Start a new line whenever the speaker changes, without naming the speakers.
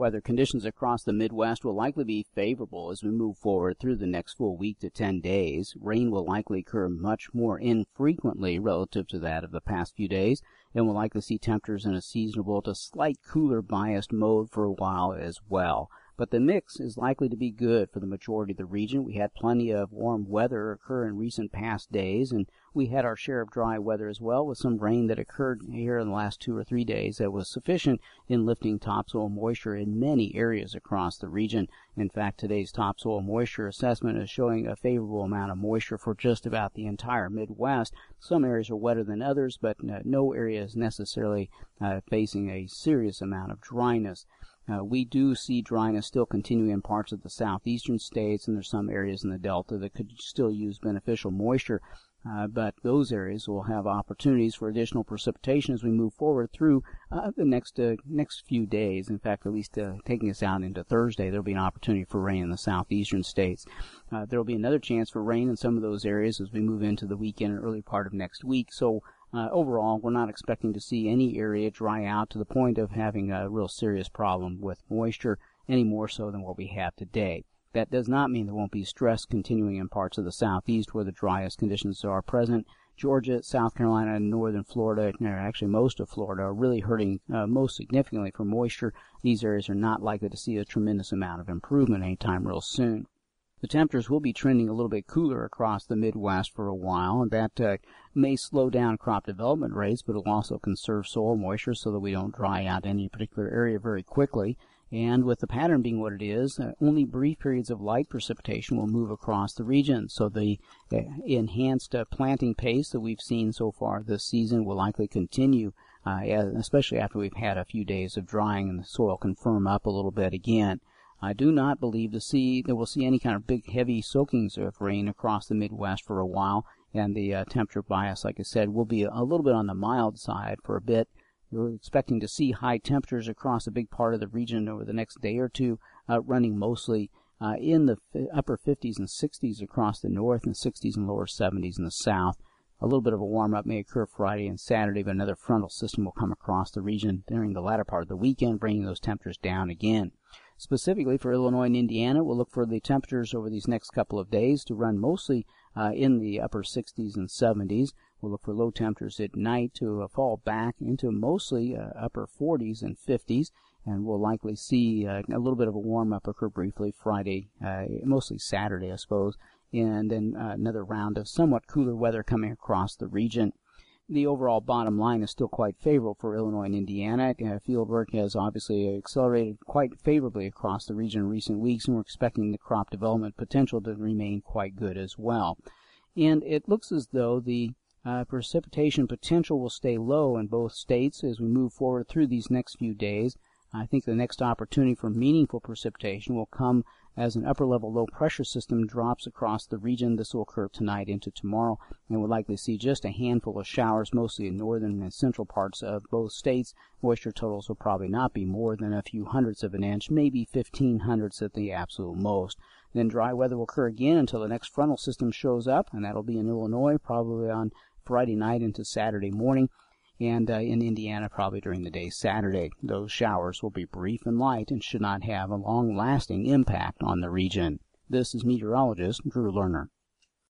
Weather conditions across the Midwest will likely be favorable as we move forward through the next full week to 10 days. Rain will likely occur much more infrequently relative to that of the past few days, and we'll likely see temperatures in a seasonable to slight cooler biased mode for a while as well. But the mix is likely to be good for the majority of the region. We had plenty of warm weather occur in recent past days, and we had our share of dry weather as well, with some rain that occurred here in the last 2 or 3 days that was sufficient in lifting topsoil moisture in many areas across the region. In fact, today's topsoil moisture assessment is showing a favorable amount of moisture for just about the entire Midwest. Some areas are wetter than others, but no area is necessarily facing a serious amount of dryness. We do see dryness still continuing in parts of the southeastern states, and there's some areas in the Delta that could still use beneficial moisture, but those areas will have opportunities for additional precipitation as we move forward through the next few days. In fact, at least taking us out into Thursday, there'll be an opportunity for rain in the southeastern states. There'll be another chance for rain in some of those areas as we move into the weekend and early part of next week. So overall, we're not expecting to see any area dry out to the point of having a real serious problem with moisture, any more so than what we have today. That does not mean there won't be stress continuing in parts of the southeast where the driest conditions are present. Georgia, South Carolina, and northern Florida, actually most of Florida, are really hurting most significantly for moisture. These areas are not likely to see a tremendous amount of improvement anytime real soon. The temperatures will be trending a little bit cooler across the Midwest for a while, and that may slow down crop development rates, but it'll also conserve soil moisture so that we don't dry out any particular area very quickly. And with the pattern being what it is, only brief periods of light precipitation will move across the region. So the enhanced planting pace that we've seen so far this season will likely continue, especially after we've had a few days of drying and the soil can firm up a little bit again. I do not believe that we'll see any kind of big, heavy soakings of rain across the Midwest for a while, and the temperature bias, like I said, will be a little bit on the mild side for a bit. We're expecting to see high temperatures across a big part of the region over the next day or two, running mostly in the upper 50s and 60s across the north and 60s and lower 70s in the south. A little bit of a warm-up may occur Friday and Saturday, but another frontal system will come across the region during the latter part of the weekend, bringing those temperatures down again. Specifically for Illinois and Indiana, we'll look for the temperatures over these next couple of days to run mostly in the upper 60s and 70s. We'll look for low temperatures at night to fall back into mostly upper 40s and 50s, and we'll likely see a little bit of a warm-up occur briefly Friday, mostly Saturday, I suppose, and then another round of somewhat cooler weather coming across the region. The overall bottom line is still quite favorable for Illinois and Indiana. Fieldwork has obviously accelerated quite favorably across the region in recent weeks, and we're expecting the crop development potential to remain quite good as well. And it looks as though the precipitation potential will stay low in both states as we move forward through these next few days. I think the next opportunity for meaningful precipitation will come as an upper-level low-pressure system drops across the region. This will occur tonight into tomorrow, and we'll likely see just a handful of showers, mostly in northern and central parts of both states. Moisture totals will probably not be more than a few hundredths of an inch, maybe 1/1500ths at the absolute most. Then dry weather will occur again until the next frontal system shows up, and that'll be in Illinois probably on Friday night into Saturday morning. And in Indiana, probably during the day Saturday. Those showers will be brief and light and should not have a long-lasting impact on the region. This is meteorologist Drew Lerner.